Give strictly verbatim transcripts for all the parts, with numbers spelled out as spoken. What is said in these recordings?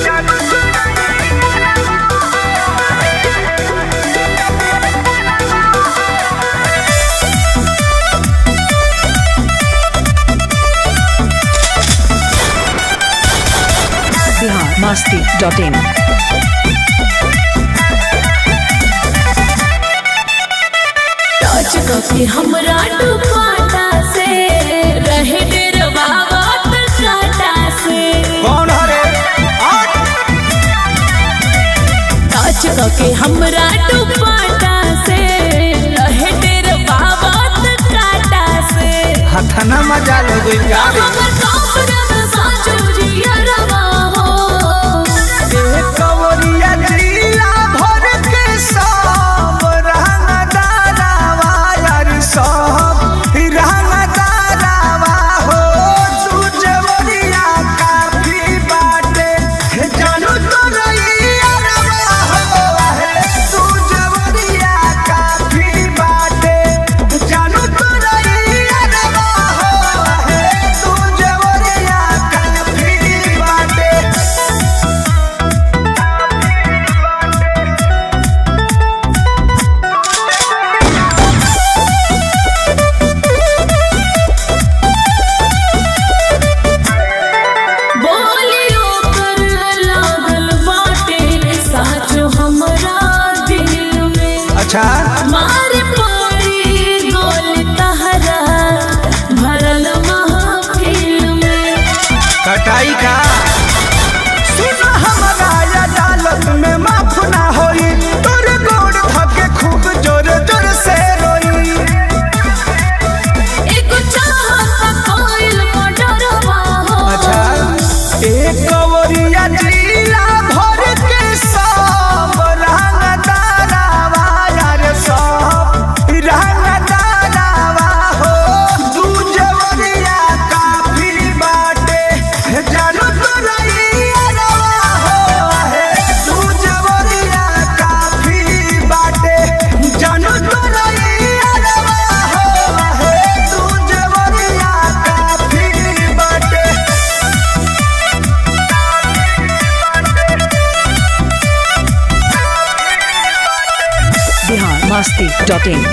masti dot in. Touch कके हमरा दुपट्टा से रहे डरवावा काटा से कौन हरे टच कके हमरा दुपट्टा से रहे डरवावा काटा से हथना मजा लो गई का हमर काफरन साचुरिया रवा हो ए कवरिया लीला भर के सब रंग दारावा यार सब रंग दारावा हो तू जवरिया काफी बाटे जानू तो रहिया रवा हो है तू जवरिया काफी बाटे जानू तो रहिया रवा हो है तू जवरिया काफी बाटे बोलियो कर लागल बाटे साचो हमरा दिल में अच्छा मारे पड़ी गोल तहरा भरल महफिल में कटाई का सुन हमारा अदालत में माफ ना होई तोरे गोड़ धके खूब जोर जोर से रोई एक चाहत कोइल मोटरवा हो अच्छा एक कवरिया लीला भर के सब रंग दारावा यार सब रंग दारावा हो दू जवरिया काफी बाटे जानू तो रहिया रवा हो है दू जवरिया काफी बाटे जानू तो रहिया रवा हो है दू जवरिया काफी बाटे Bihar masti dot in.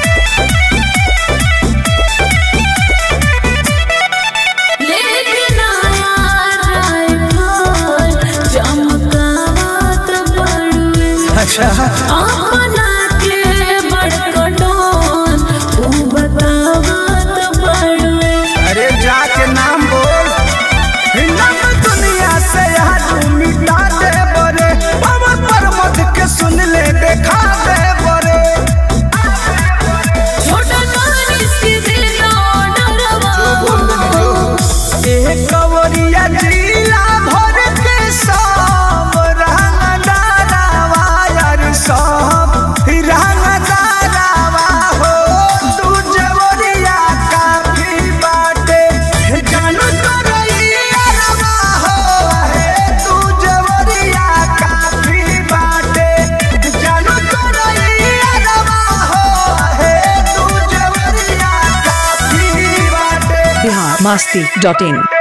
लेकिन आया राइफल चमकावत बड़ुए अच्छा अपना के बड़कटोन ऊ बतावत बड़ुए अरे जाके नाम बोल नाम दुनिया से यार मिटा दे बरे पवन पर्वत के सुन ले देखा दे बरे छोटा कानिस की दिलो डरवा एक कवरिया लीला भर के सब रंग दारावा यार सब रंग दारावा हो तू जवरिया काफी बाटे जानू तो रहिया रवा हो है तू जवरिया काफी बाटे जानू तो रहिया रवा हो है तू जवरिया काफी बाटे Bihar masti dot in.